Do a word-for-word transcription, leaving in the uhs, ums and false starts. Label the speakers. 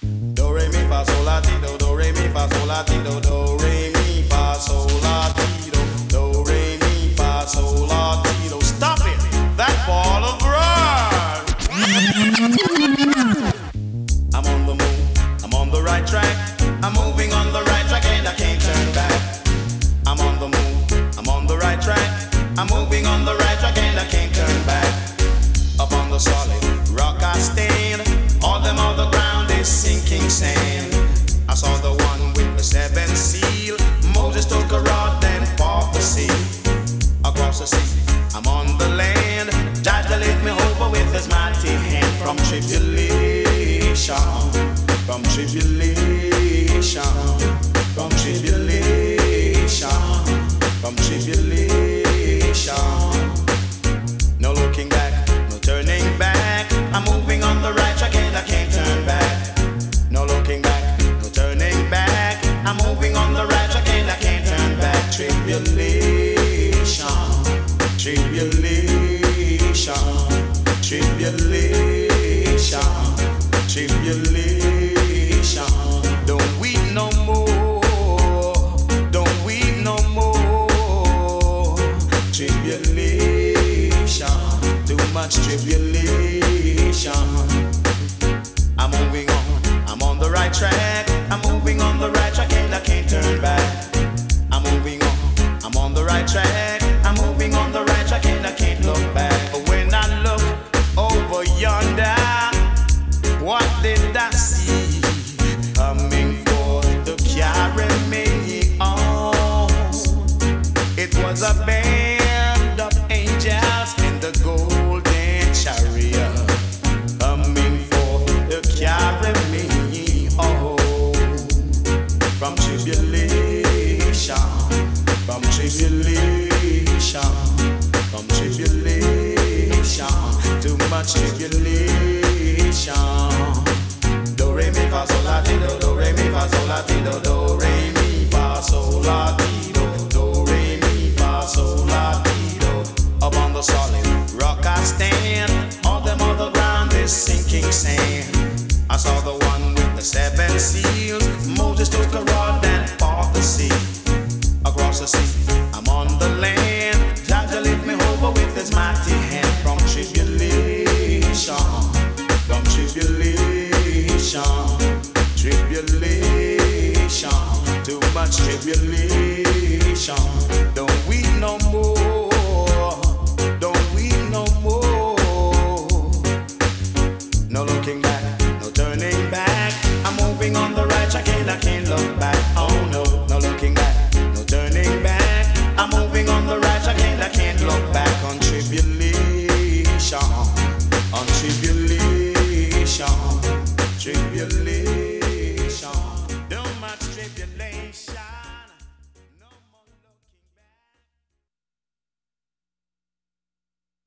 Speaker 1: Do re mi fa sol la ti do, do re mi fa sol la ti do, do re mi fa sol la ti do, do re mi fa sol la ti do. Stop it! That ball of rhyme. I'm on the move, I'm on the right track. I'm moving on the right track and I can't turn back. I'm on the move, I'm on the right track. I'm moving on the right track and I can't turn back. Up on the solid rock I stand. All them on the ground is sinking sand. I saw the one with the seven seal. Moses took a rod and fought the sea. Across the sea, I'm on the land. Jah to lift me over with his mighty hand. From tribulation, from tribulation, from tribulation, from tribulation. No looking back, no turning back. I'm moving on the right track and I can't turn back. No looking back, no turning back. I'm moving on the right track and I can't turn back. Tribulation, tribulation, tribulation, tribulation. Don't weep no more, don't weep no more. Tribulation, too much tribulation. I'm moving on, I'm on the right track. I'm moving on the right track and I can't turn back. I'm moving on, I'm on the right track. I'm moving on the right track and I can't look back. But when I look over yonder, what did I see? Coming for to carry me on. It was a band of angels in the golden chariot, coming for to carry me home. From tribulation, from tribulation, from tribulation, too much tribulation. Do re mi fa sol la ti do, do re mi fa sol la ti do, do re mi fa sol la ti do, do re mi fa sol la ti do. Up on the solid rock I stand. All them on the ground is sinking sand. I saw the one with the seven seals. Moses took a rod and fought the sea. Across the sea, I'm on the land. Jah to lift me over with his mighty hand. From tribulation, from tribulation, tribulation, too much tribulation. Don't weep no more, don't weep no more. No looking back, no turning back. I'm moving on the right track and I can't look back. Oh no, no looking back, no turning back. I'm moving on the right track and I can't look back. On tribulation, on tribulation.